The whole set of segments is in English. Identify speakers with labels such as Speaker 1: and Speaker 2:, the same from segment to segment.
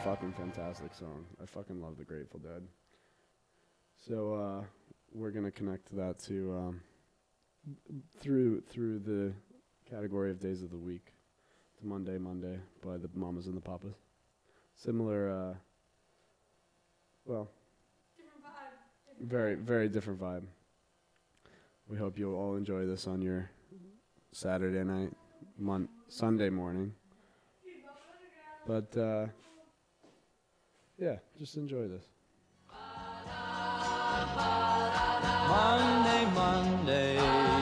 Speaker 1: fucking fantastic song. I fucking love the Grateful Dead. So we're gonna connect to that too through the category of days of the week. To Monday by the Mamas and the Papas. Similar, well,
Speaker 2: different vibe.
Speaker 1: very, very different vibe. We hope you'll all enjoy this on your Saturday night, Sunday morning. But, yeah, just enjoy this.
Speaker 3: Monday, Monday,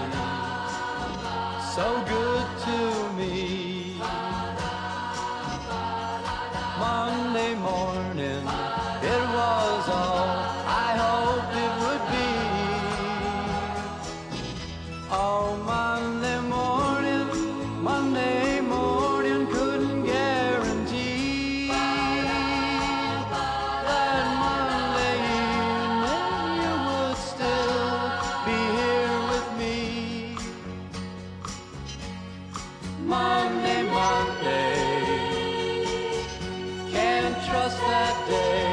Speaker 3: so good to me. Monday morning, it was all I hoped it would be. Oh, Monday morning couldn't guarantee that Monday evening you would still be here with me. Monday, can't trust that day.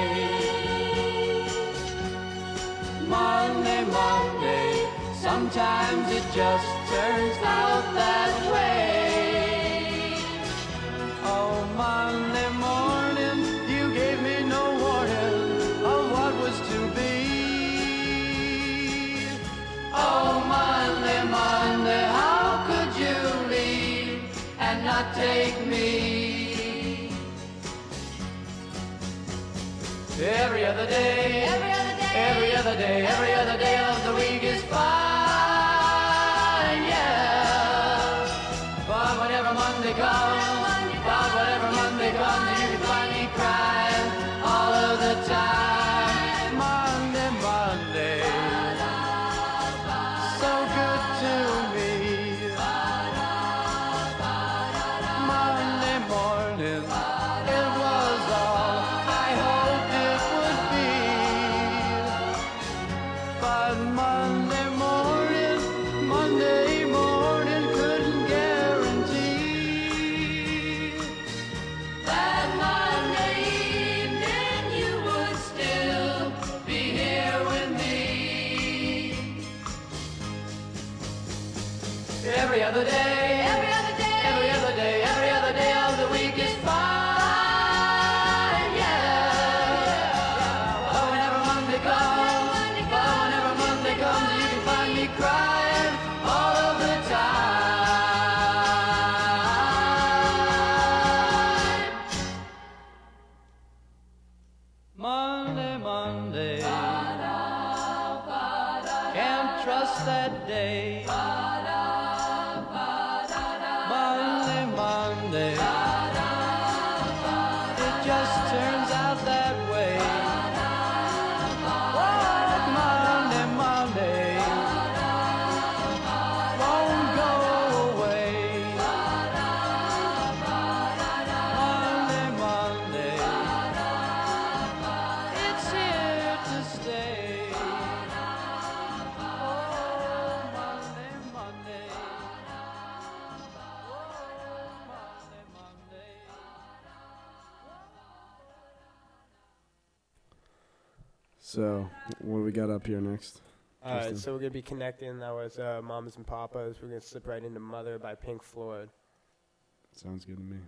Speaker 3: Monday, sometimes it just turns out that way. Oh, Monday morning, you gave me no warning of what was to be. Oh, Monday, how could you leave and not take me? Every other day of the week is fine, yeah. But whenever Monday comes, you can find me crying all of the time. Monday, so good to me. Monday morning, it was all I hoped it would be. But Monday morning couldn't guarantee that Monday evening you would still be here with me. Every other day of the week is fine, yeah. But whenever Monday comes, you can find me crying all of the time. Monday, can't trust that day. Monday, it just turns out that way. Oh, Monday, won't go away. Monday, it's here to stay. Oh, Monday.
Speaker 1: So, what do we got up here next?
Speaker 4: All right,
Speaker 1: Tristan?
Speaker 4: so we're going to be connecting. That was Mamas and Papas. We're going to slip right into Mother by Pink Floyd.
Speaker 1: Sounds good to me.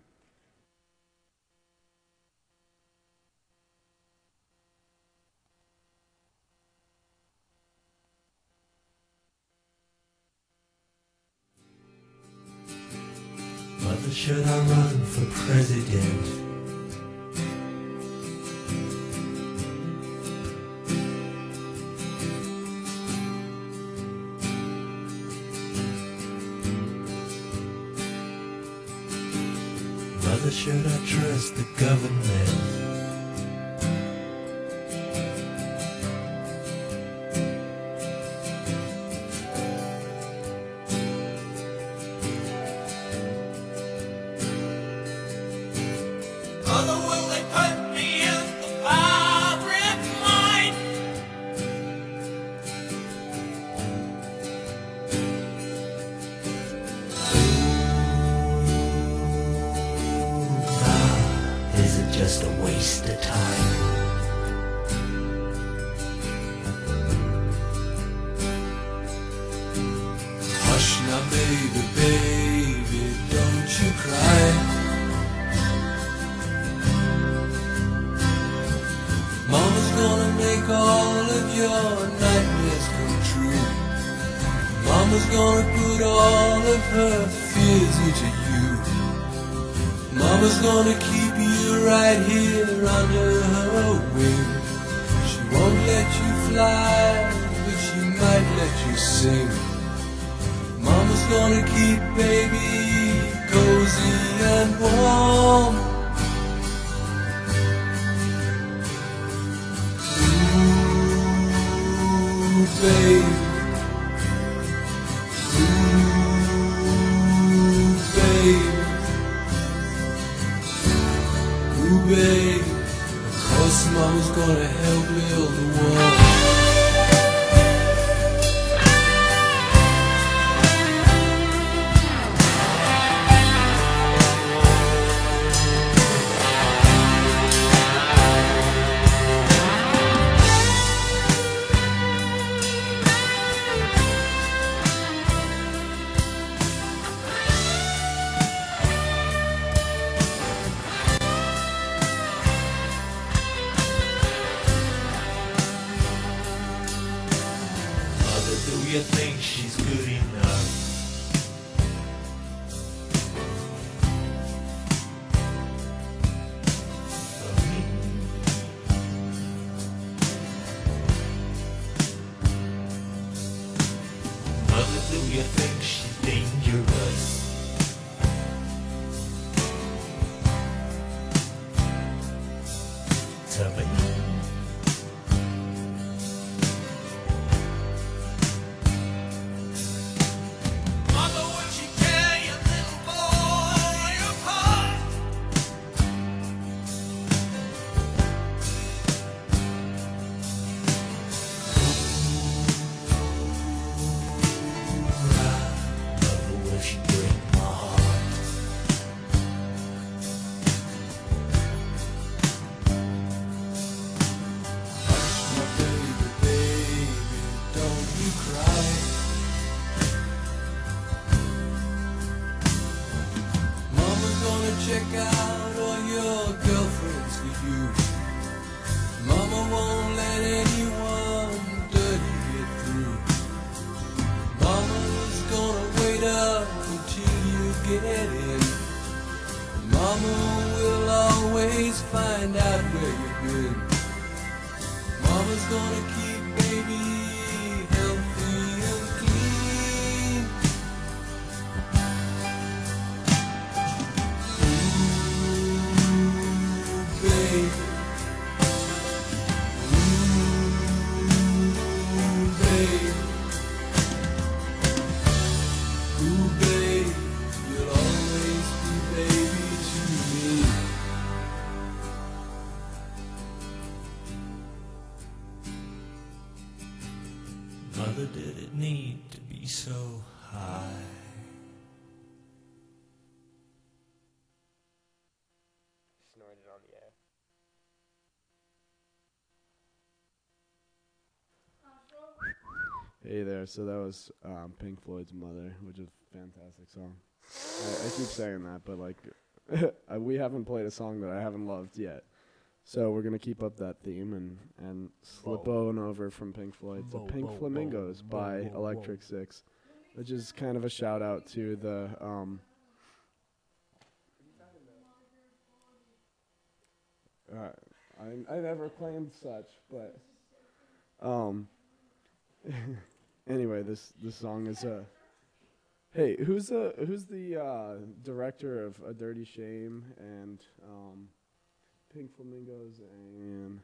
Speaker 5: Mother, should I run for president? Mother, should I trust the government?
Speaker 6: Mother, will they put me in the pirate mine?
Speaker 5: Is it just just a waste of time. Hush now, baby, baby, don't you cry. Mama's gonna make all of your nightmares come true. Mama's gonna put all of her fears into you. Mama's gonna keep you right here under her wing. She won't let you fly, but she might let you sing. Mama's gonna keep baby cozy and warm. Ooh, babe. Ooh, babe. Ooh, babe. Of course Mama's gonna help build the wall. Mother, do you think she's good enough? For me? Mother, do you think she's dangerous? To me?
Speaker 6: Mother, would she tear your little boy apart?
Speaker 5: Mother, will she break my heart? Hush, my baby, baby, don't you cry. Mama's gonna check out all your girlfriends for you. Mama won't let anyone dirty get through. Mama's gonna wait up until you get in. Mama will always find out where you've been. Mama's gonna keep baby healthy and clean. Ooh, baby. Ooh, baby. Ooh, babe, you'll always be baby to me. Mother, did it need to be so high?
Speaker 4: Snorted on the air.
Speaker 1: Hey there. So that was Pink Floyd's "Mother," which is a fantastic song. I keep saying that, but like, we haven't played a song that I haven't loved yet. So we're gonna keep up that theme and slip on over from Pink Floyd to Pink Flamingos by Electric Six, which is kind of a shout out to the I never claimed such, but anyway, this song is hey, who's the director of A Dirty Shame and Pink Flamingos and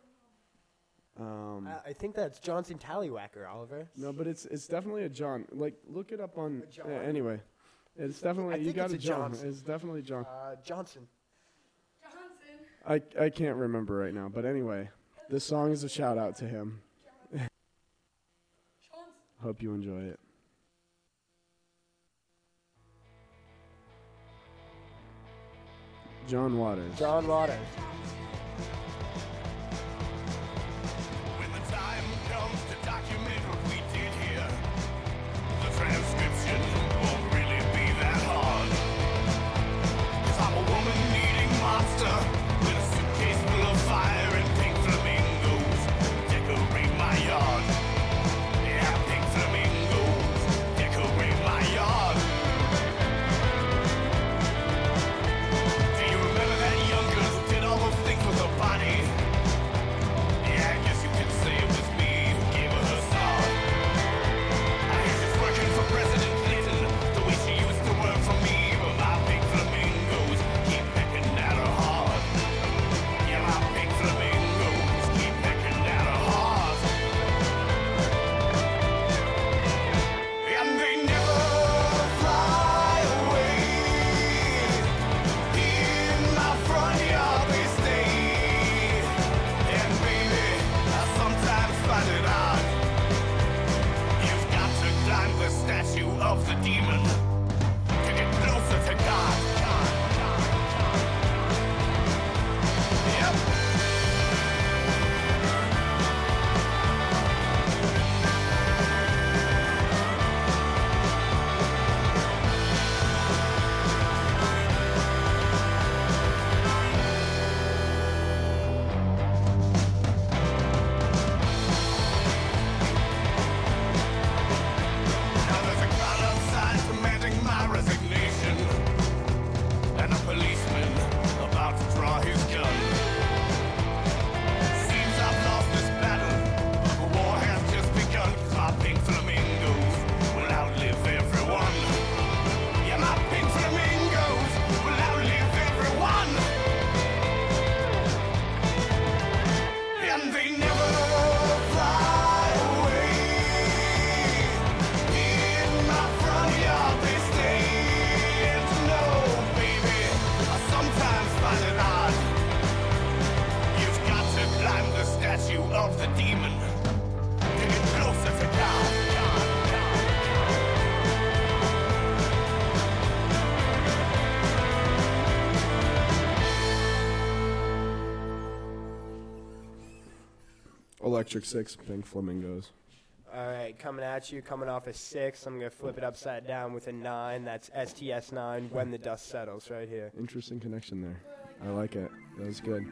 Speaker 4: I think that's Johnson Tallywhacker, Oliver.
Speaker 1: no, but it's definitely a John. Like, look it up on.
Speaker 4: A John.
Speaker 1: Anyway, it's definitely
Speaker 4: I
Speaker 1: you
Speaker 4: think
Speaker 1: got
Speaker 4: it's
Speaker 1: a
Speaker 4: a
Speaker 1: John.
Speaker 4: Johnson.
Speaker 1: It's definitely John.
Speaker 4: Johnson.
Speaker 2: Johnson.
Speaker 1: I can't remember right now, but anyway, this song is a shout out to him.
Speaker 2: Johnson.
Speaker 1: Hope you enjoy it. John Waters.
Speaker 4: John Waters.
Speaker 6: When the time comes to document what we did here, the transcription won't really be that hard. 'Cause I'm a woman-eating monster with a suitcase full of fire and pink flamingos. Decorate my yard. Yeah, pink flamingos. Decorate my yard. Do you remember that young girl who did all those things with her body? Yeah, I guess you could say it was me who gave her her start. I hear she's working for President Clinton the way she used to work for me, but my pink flamingos keep pecking at her hard. Yeah, my pink flamingos keep pecking at her hard. And they never fly away. In my front yard they stay. And baby, I sometimes find it odd. You've got to climb the statue of the demon to get closer to God. Yep. Now there's a crowd outside demanding my resignation, and a policeman about to draw his gun. Seems I've lost this battle, the war has just begun. 'Cause my pink flamingos will outlive everyone. Yeah, my pink flamingos will outlive everyone. And they never fly away. In my front yard they stay. And no, baby, I sometimes find it odd. You've got to climb the statue of the demon to get closer to God.
Speaker 1: Electric Six, Pink Flamingos.
Speaker 4: All right, coming at you, coming off a 6. I'm going to flip it upside down with a 9. That's STS9, When the Dust Settles, right here.
Speaker 1: Interesting connection there. I like it. That was good.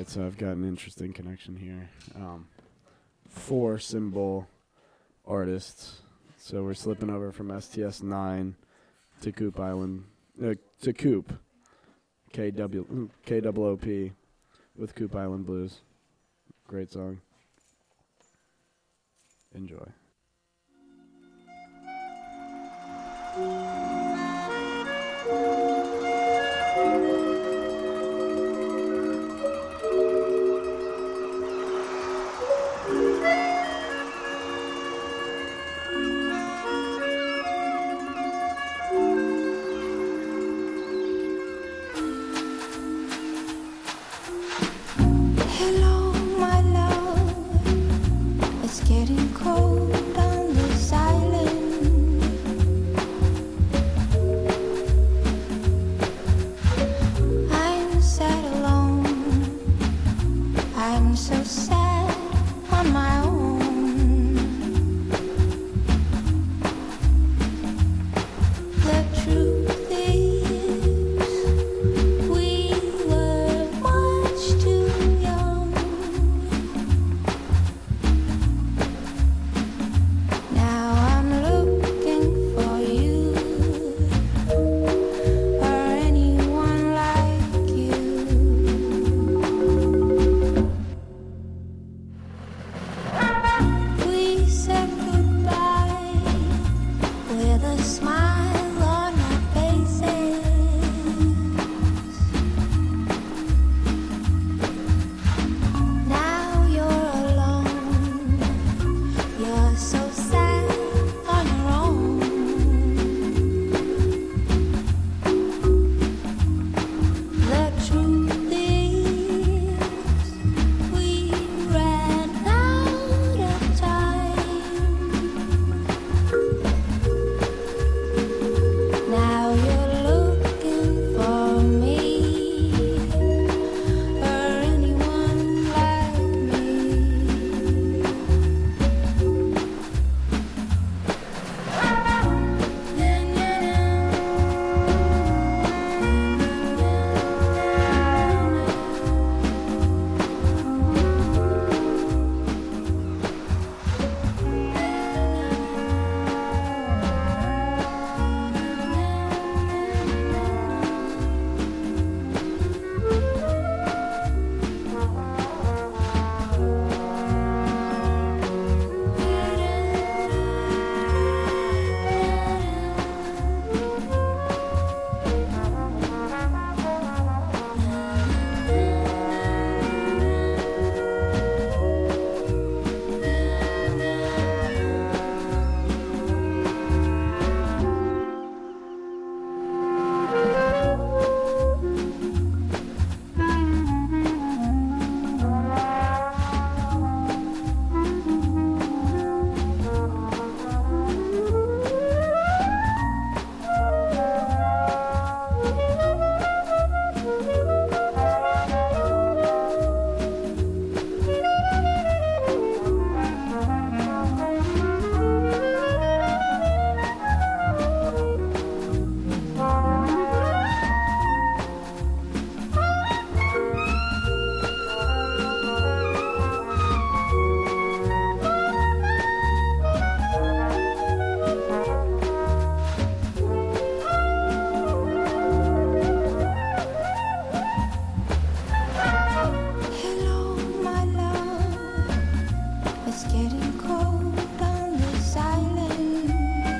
Speaker 1: right, so I've got an interesting connection here. 4 symbol artists. So we're slipping over from STS9 to Coop Island, to Coop, KOOP, with Coop Island Blues. Great song. Enjoy.
Speaker 7: Hello, my love. It's getting cold on this island. I'm sad alone. I'm so sad on my own. The truth is, we were much too young. Now I'm looking for you or anyone like you. We said goodbye with a smile on our faces. Now you're alone. You're so sad on your own. The truth is, we ran out of time. Now you're looking for me or anyone like me. Hello, my love. It's getting cold on this island.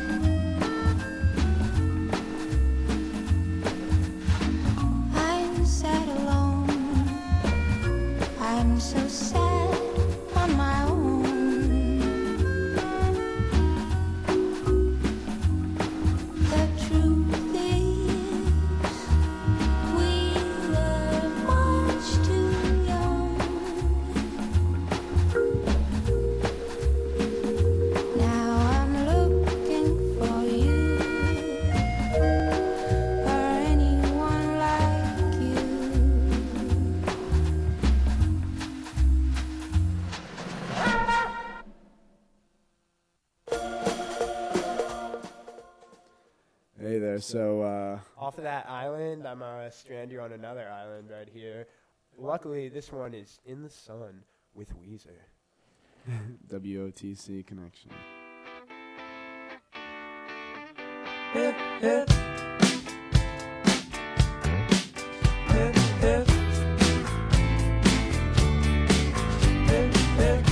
Speaker 7: I'm sad alone. I'm so sad on my own. The truth is, we were much too young. Now I'm looking for you or anyone like you.
Speaker 1: Hey there, so
Speaker 4: Off of that island, I'm gonna strand you on another island right here. Luckily, this one is In the Sun with Weezer.
Speaker 1: WOTC connection.
Speaker 3: Hip, hip. Hip, hip. Hip, hip.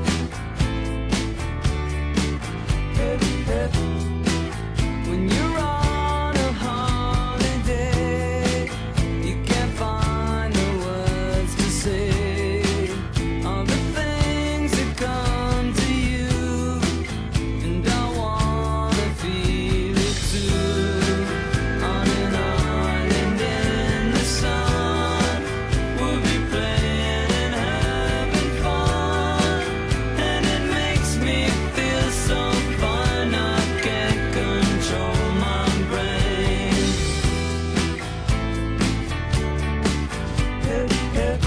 Speaker 3: Hip, hip. When you're on a holiday, you can't find the words to say. All the things that come to you, and I wanna feel it too. On an island in the sun, we'll be playing and having fun, and it makes me feel so fine. I can't control my brain. Hip, hip.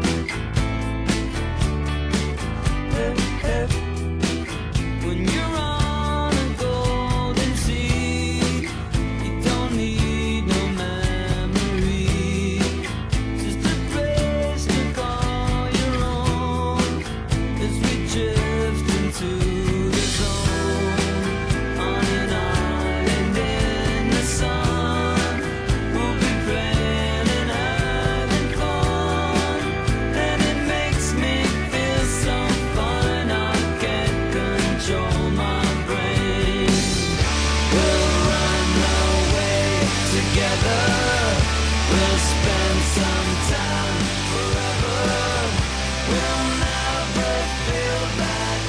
Speaker 3: Hip, hip. When you're on a golden sea, you don't need no memory, just a place to call your own, as we drift into the zone. On an island in the sun, we'll be playing and having fun, and it makes me feel so fine. I can't control my brain. We'll run away together. We'll spend some time forever. We'll never feel that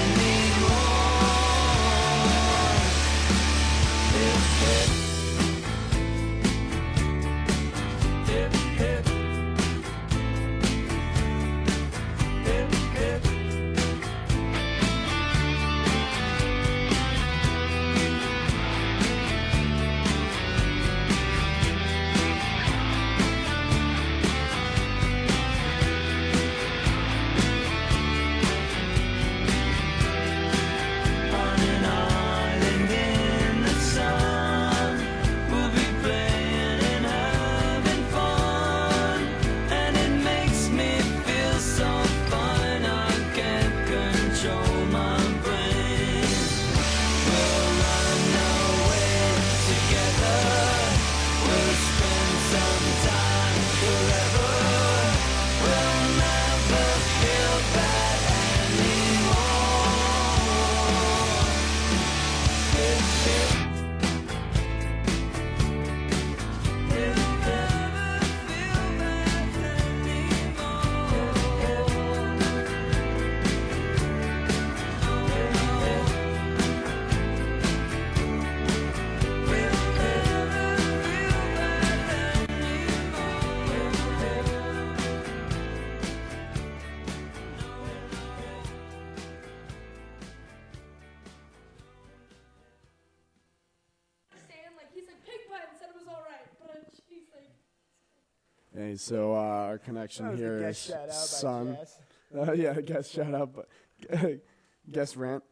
Speaker 3: anymore. Hip, hip. Hip, hip. Hip, hip. On an island in the sun, we'll be playing and having fun, and it makes me feel so fine. I can't control my brain. We'll run away together. We'll spend some time forever. We'll never feel bad anymore. Hip, hip. Hip, hip. Never feel bad anymore. Hip, hip. We'll never feel bad
Speaker 2: Saying like he's like pig butt and said it was all right, but she's like.
Speaker 1: Hey, so our connection
Speaker 4: That was
Speaker 1: here
Speaker 4: the
Speaker 1: is
Speaker 4: guest shout out by
Speaker 1: Sun.
Speaker 4: Jess.
Speaker 1: Yeah, guest shout out, but guest rant.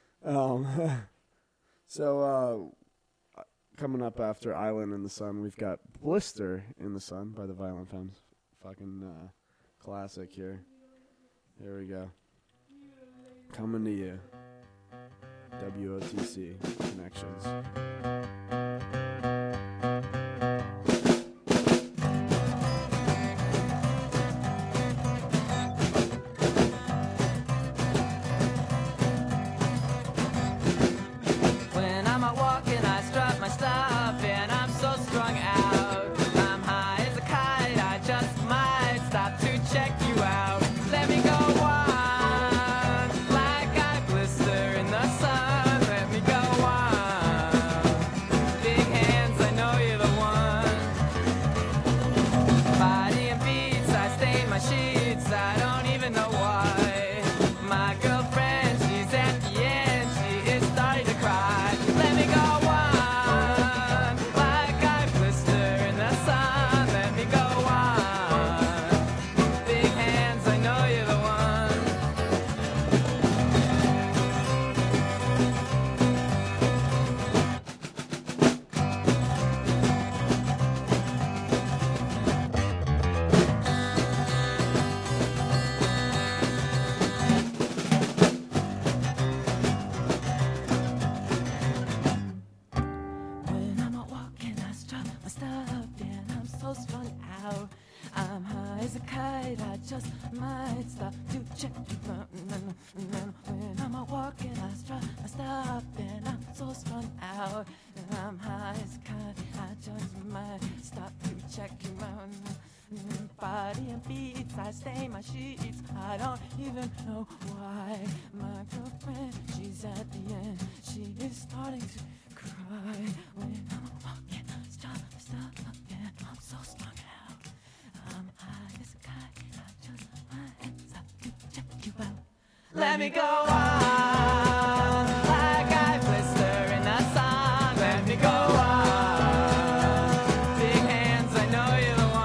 Speaker 1: So coming up after Island in the Sun, we've got Blister in the Sun by the Violent Femmes. Fucking classic here. Here we go. Coming to you. WOTC Connections.
Speaker 3: When I'm out walking, I strut my stuff, and I'm so strung out. I'm high as a kite, I just might stop to check you out. Let me go on, like I blister in the sun. Let me go on. Big hands, I know you're the one. Body and beats, I stain my sheets, I don't even know why. My girlfriend, she's at the end, she is starting to cry. Let me go on, like I blister in the sun. Let me go on. Big hands, I know you're the one. I'm high as a kite, I just might stop to check you out. And then when I'm out walking, I stop and I'm so strung out. And I'm high as a kite, I just might stop to check you out. Body and beats, I stain my sheets. I don't even know why. My girlfriend, she's at the end. She is starting to cry. When I'm walking, stop, and I'm so strung out. I'm high as a kite, I just might stop to check you out. Let me go on, like I blister in a song. Let me go on, big hands, I know you're the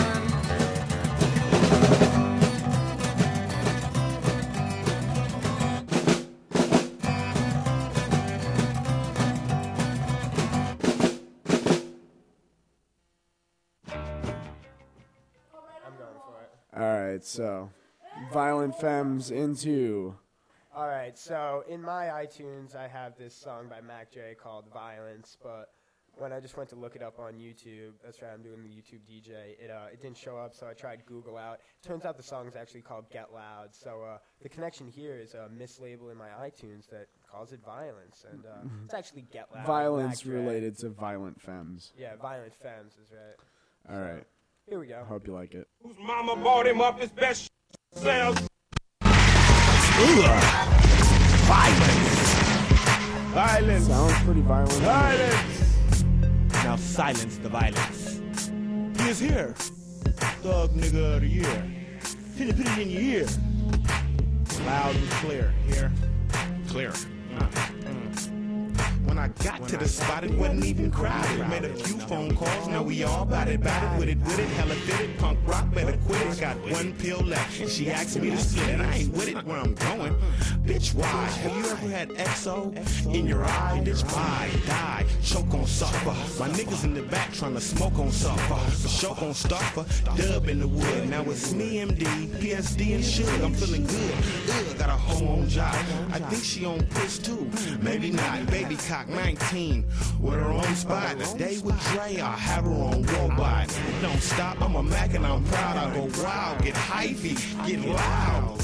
Speaker 4: I'm going for it.
Speaker 1: All right, so Violent Femmes into.
Speaker 4: All right, so in my iTunes, I have this song by Mac J called Violence, but when I just went to look it up on YouTube, that's right, I'm doing the YouTube DJ, it didn't show up, so I tried Google out. Turns out the song is actually called Get Loud, so the connection here is a mislabel in my iTunes that calls it Violence, and it's actually Get Loud.
Speaker 1: Violence
Speaker 4: Mac Dre.
Speaker 1: related to Violent Femmes.
Speaker 4: Yeah, Violent Femmes is right.
Speaker 1: All right,
Speaker 4: Here we go.
Speaker 1: hope you like it.
Speaker 6: Whose mama bought him up his best sales. Violence.
Speaker 1: Sounds pretty violent.
Speaker 6: Violence. Now silence the violence. He is here. Thug nigga of the year. Put it in your ear. Loud and clear. Here. Clear. When I got to the spot, it wasn't even crowded. Made a few phone calls, now we all bout it, with it, hella fitted, punk rock, better quit it. I got one pill left, and she asked me to split it. I ain't with it where I'm going. Bitch, why? Have you ever had XO in your eye? Bitch, why? Die, choke on suffer. My niggas in the back trying to smoke on suffer. The show gon' stuffer, dub in the wood. Now it's me, MD, PSD, and Suge. I'm feeling good. Got a hoe on job. I think she on push too. Maybe not. Baby cock 19 with her own spot. A day with Dre, I'll have her on robot. It don't stop. I'm a Mac and I'm proud. I go wild, get hyphy, get loud.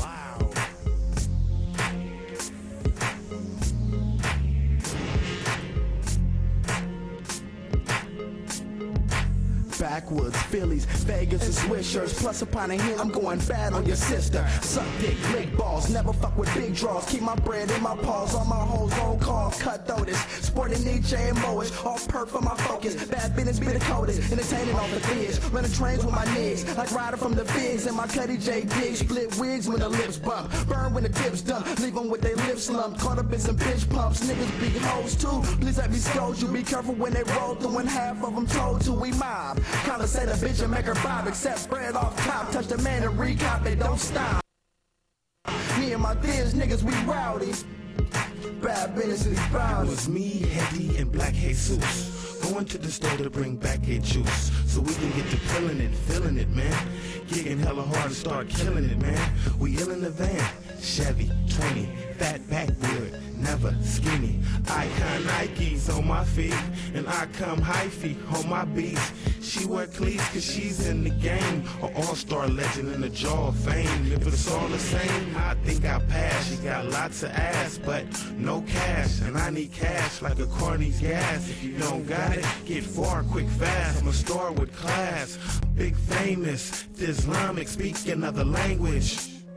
Speaker 8: Backwoods, Phillies, Vegas, and Swishers. Plus upon a hit, I'm going bad on your sister. Suck dick, lick balls, never fuck with big draws. Keep my bread in my paws, all my hoes on call. Cut throatist, sporting Nietzsche and Moish. All perk for my focus, bad business be the coldest. Entertaining off the biz, running trains with my niggas. Like Ryder from the Figs and my Cuddy J Diggs. Split wigs when the lips bump, burn when the tips dump. Leave them with their lips slumped, caught up in some bitch pumps. Niggas be hoes too, please let me scold you. Be careful when they roll through, and half of them told to we mob. Kinda say the bitch and make her bob, except bread off top. Touch the man and recop it, don't stop. Me and my thins, niggas, we rowdy. Bad business is
Speaker 6: It
Speaker 8: bound.
Speaker 6: was me, Hetty, and Black Jesus. Going to the store to bring back a juice so we can get to feeling it, man. Gigging hella hard and start killing it, man. We ill in the van, Chevy 20, fat backwood, never skinny. Icon Nikes on my feet, and I come hyphy on my beats. She wear cleats cause she's in the game, an all-star legend in the jaw of fame. If it's all the same, I think I pass. She got lots of ass, but no cash, and I need cash like a corny's gas. If you don't got it, get far, quick, fast. I'm a star with class, big famous, Islamic, speak another language.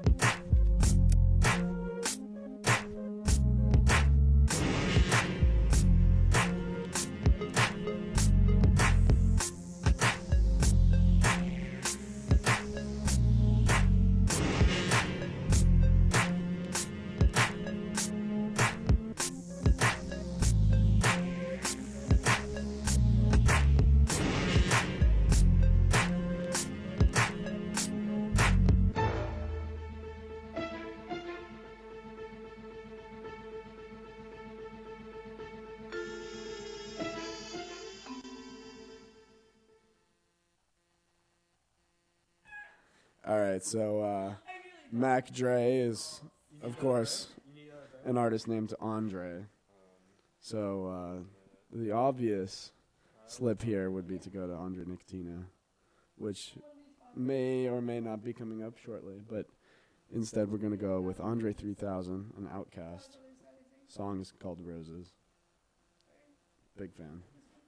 Speaker 1: All right, so Mac Dre is, of course, an artist named Andre. So the obvious slip here would be to go to Andre Nicotina, which may or may not be coming up shortly, but instead we're going to go with Andre 3000, an Outcast. Song is called Roses. Big fan.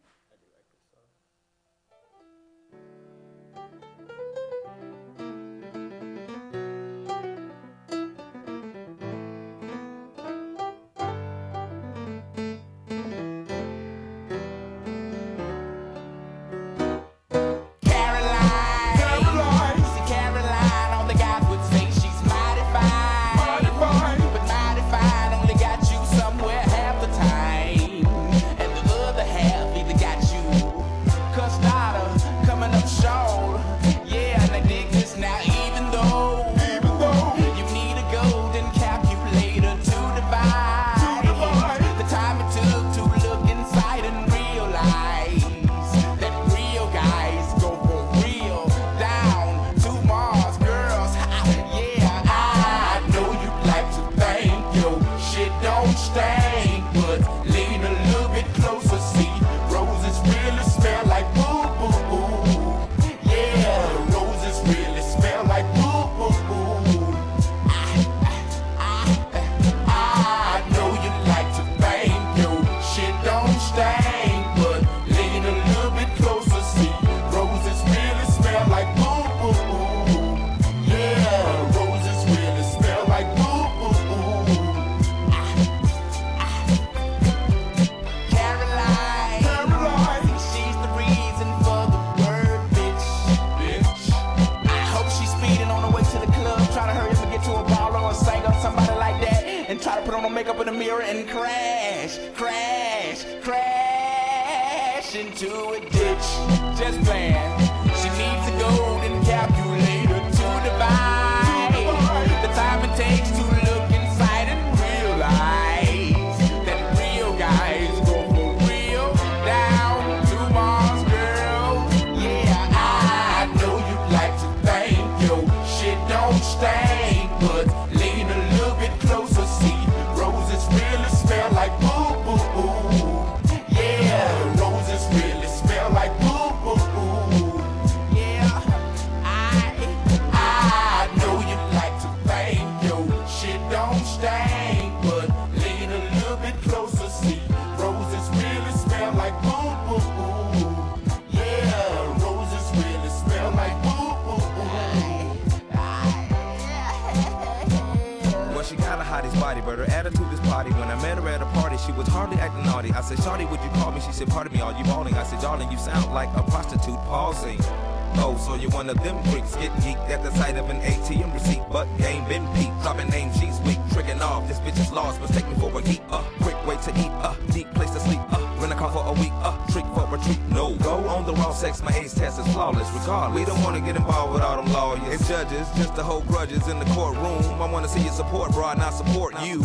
Speaker 9: Just to hold grudges in the courtroom. I wanna see you support, bro, not support you.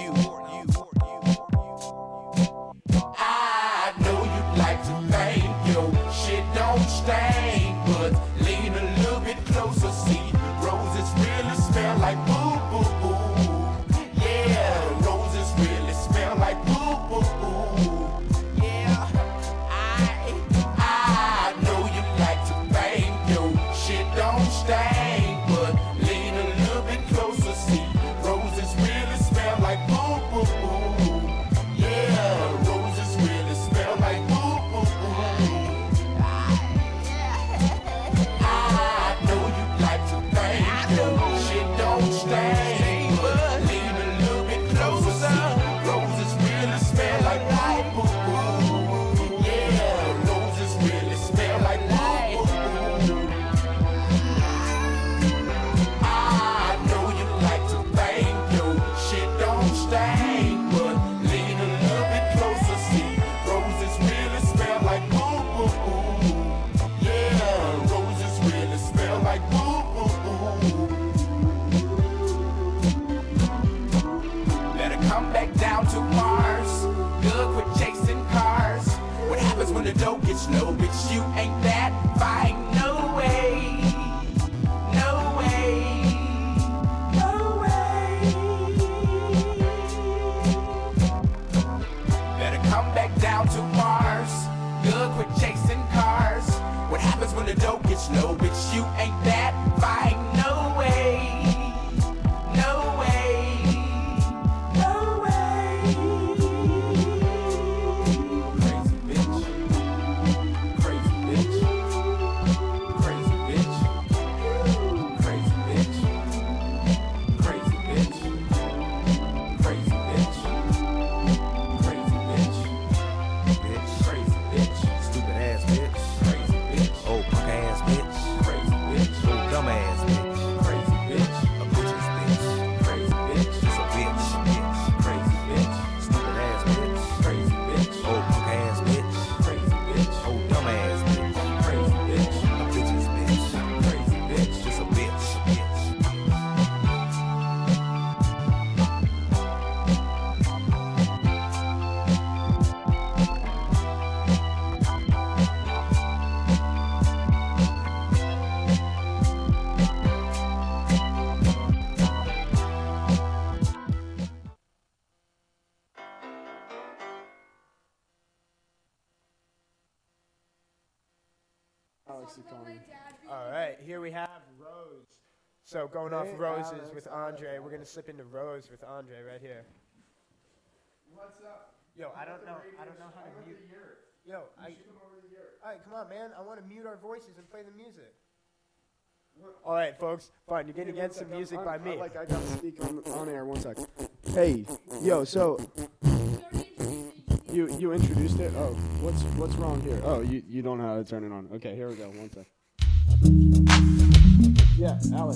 Speaker 5: I know you like to think your shit don't stink, but lean a little bit closer. See, roses really smell like boo boo boo. Yeah, roses really smell like boo boo boo. Yeah, I know you like to think your shit don't stink.
Speaker 1: Lexicon.
Speaker 4: All right, here we have Rose. So going off
Speaker 1: Hey,
Speaker 4: Roses
Speaker 1: Alex.
Speaker 4: with Andre, we're gonna slip into Rose with Andre right here.
Speaker 1: What's up?
Speaker 4: Yo, I don't know how to mute. Yo, all right, come on, man. I want to mute our voices and play the music. All right, folks. Fine, you're gonna get some music by me.
Speaker 1: I got to speak on air. 1 sec. Hey, yo. So you introduced it. Oh, what's wrong here? Oh, you don't know how to turn it on. Okay, here we go. 1 sec. Yeah, Alex.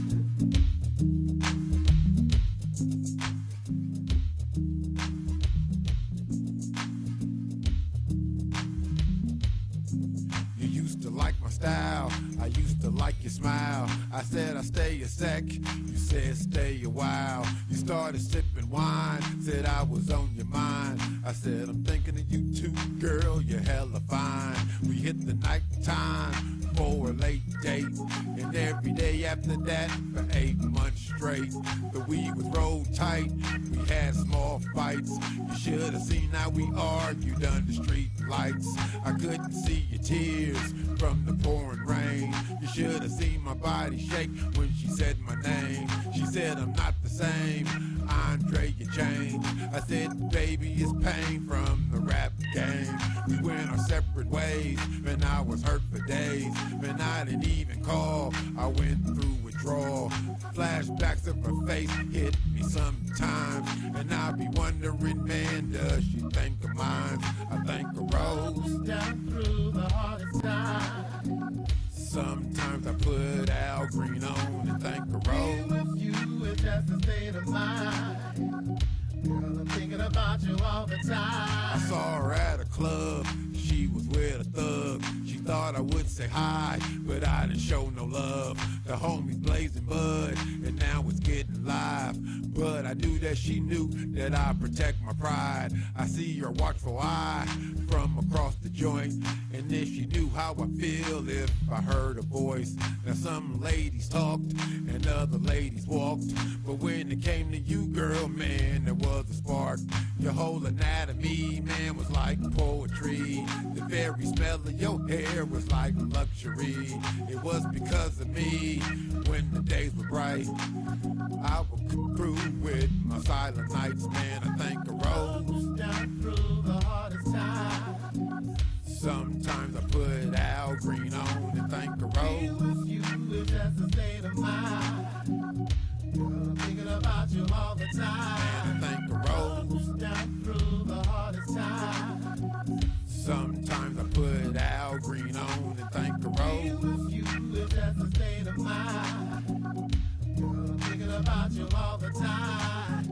Speaker 10: You used to like my style, I used to like your smile. I said I'd stay a sec, you said stay a while. You started sipping wine, said I was on your mind. I said I'm thinking of you too, girl, you're hella fine. We hit the night time for a late date, and every day after that for 8 months straight. The weed was rolled tight, we had small fights. You should have seen how we argued under street lights. I couldn't see your tears from the pouring rain. You should have seen my body shake when she said my name. She said I'm not the same, Andre, you changed. I said, baby, it's pain from the rap game. We went our separate ways, and I was hurt for days. And I didn't even call, I went through withdrawal. Flashbacks of her face hit me sometimes, and I be wondering, man, does she think of mine? I think of Rose down through the hardest time. Sometimes I put Al Green on and think of Rose. With you is just a state of mind. Girl, I'm thinking about you all the time. I saw her at a club, she was with a thug. She thought I would say hi, but I didn't show no love. The homies blazing bud, and now it's getting live. But I knew that she knew that I protect my pride. I see her watchful eye from across the joint, and if she knew how I feel if I heard a voice. Now some ladies talked, and other ladies walked, but when it came to you, girl, man, there was a spark. Your whole anatomy, man, was like poetry. The very smell of your hair was like luxury. It was because of me when the days were bright. I would come through with my silent nights, man. I think of Rose down through the hardest time. Sometimes I put Al Green on and think of Rose. With you is just a state of mind. Girl, I'm thinking about you all the time. Man, I think of Rose down through the hardest time. Sometimes I put Al Green on and think of Rose. With you is just a state of mind. Girl, I'm thinking about you all the time.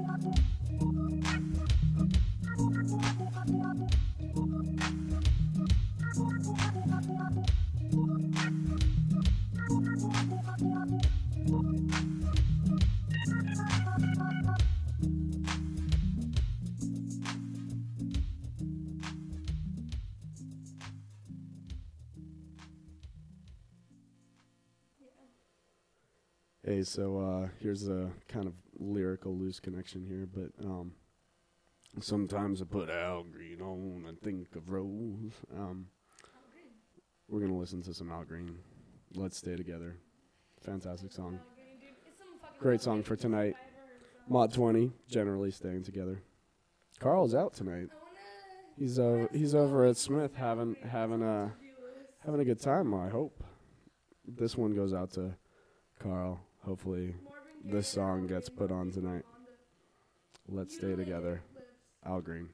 Speaker 1: Hey, so here's a kind of lyrical loose connection here, but sometimes I put Al Green on and think of Rose. We're gonna listen to some Al Green. Let's Stay Together. Fantastic song. Great song for tonight. Mod 20, generally staying together. Carl's out tonight. He's over at Smith having a good time. I hope this one goes out to Carl. Hopefully this song gets put on tonight. Let's Stay Together. Al Green.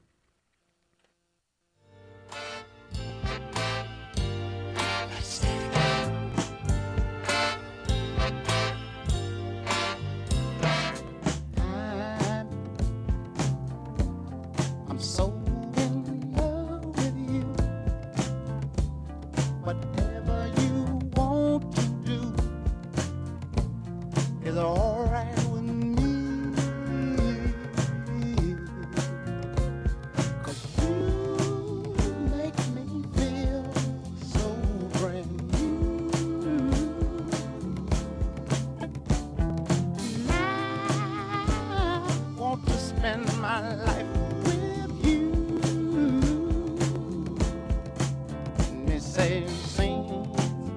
Speaker 8: I'm so in love with you. Whatever you want to do is alright with me. 'Cause you make me feel so brand new. And I want to spend my life with you. Let me say things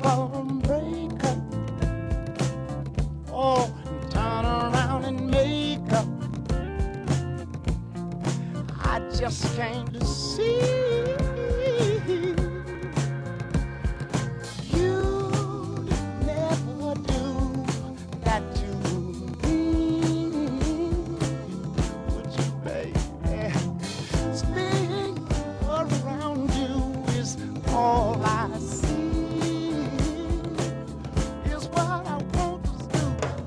Speaker 8: phone break up. Oh, and turn around and make up. I just came to see you'd never do that to me, would you, baby? Spinning around you is all I see, is what I want to do.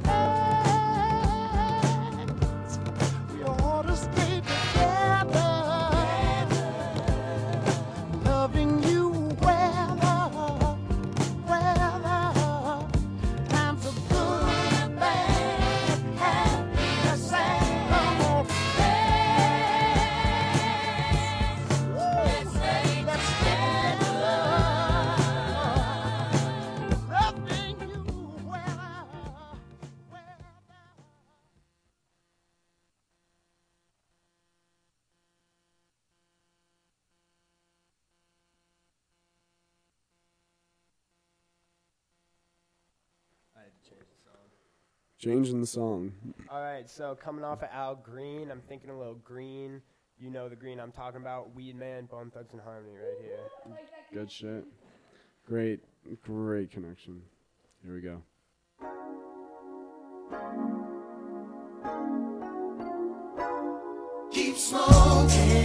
Speaker 8: We ought to stay together, loving you weather, times are good and bad, happy and sad. Come on, let's stay together, loving you weather.
Speaker 4: I had to change the song.
Speaker 1: Changing the song.
Speaker 4: All right, so coming off of Al Green, I'm thinking a little Green. You know the Green I'm talking about. Weed Man, Bone Thugs and Harmony right here.
Speaker 1: Good shit. Great connection. Here we go.
Speaker 5: Keep smoking.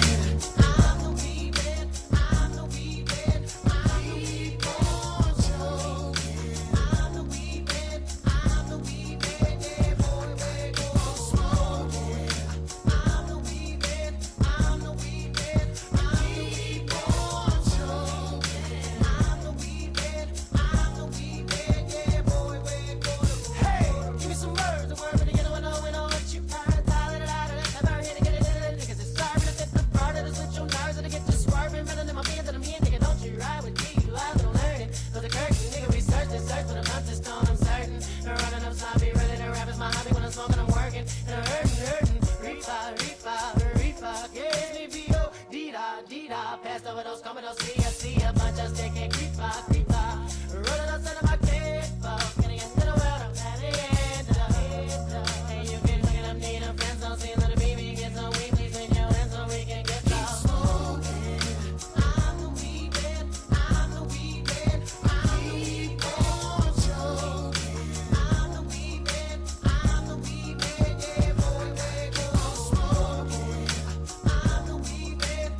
Speaker 5: Give me some words, a word for the yellow, I know what you got. Never hit it, because it's starving to fit the part of the switch on ours, and I get to swerving, better than my fans, and I'm here, nigga, don't you ride with me, you live, don't learn it. For the curtain, nigga, we search for the month is gone, I'm certain. And running up sloppy, ready to rap is my hobby, when I'm smoking, I'm working. And I'm hurting, reefer, yeah, me B.O. D-da, passed over those commodores, see a bunch of stick and creeper. Rolling up, sending my kid, getting into the world, I'm at the end of the and you can look at them, need them friends, don't see little baby, get some weed, please in your hands so we can get some. Smoking, I'm the weed man, keep on choking. I'm the weed man, yeah, boy, wake up. Smoking, I'm the weed man,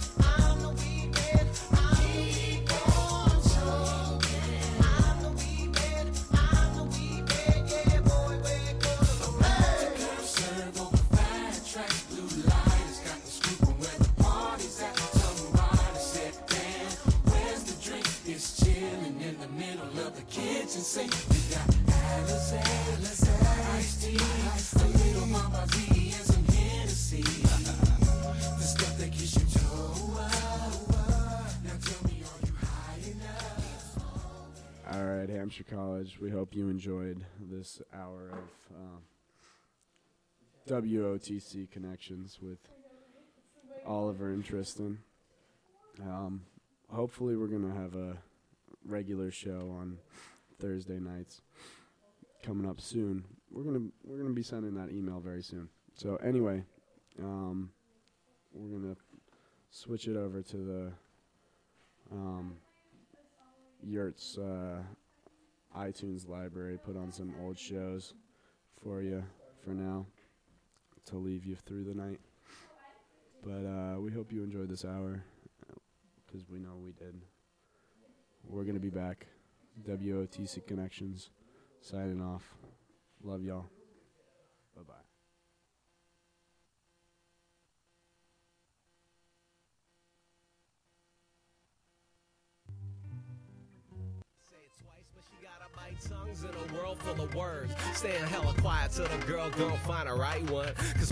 Speaker 5: keep on choking. I'm the weed man, yeah, boy, wake up. Curve, serve over 5 tracks, blue lights, got the scoop on where the party's at. Somebody said, damn, where's the drink? It's chilling in the middle of the kitchen sink. We got Alizé, iced tea, a little Mama D, and some Hennessy. The stuff that gets you toe up. Now tell me, are you high enough?
Speaker 1: All right, Hampshire College. We hope you enjoyed this hour of WOTC connections with Oliver and Tristan. Hopefully, we're gonna have a regular show on Thursday nights coming up soon. We're gonna be sending that email very soon. So anyway, we're gonna switch it over to the Yurt's iTunes library. Put on some old shows for you for now to leave you through the night. But we hope you enjoyed this hour, because we know we did. We're going to be back. WOTC Connections, signing off. Love y'all. Bye-bye.
Speaker 11: Tongues in a world full of words. Staying hella quiet till the girl find a right one. 'Cause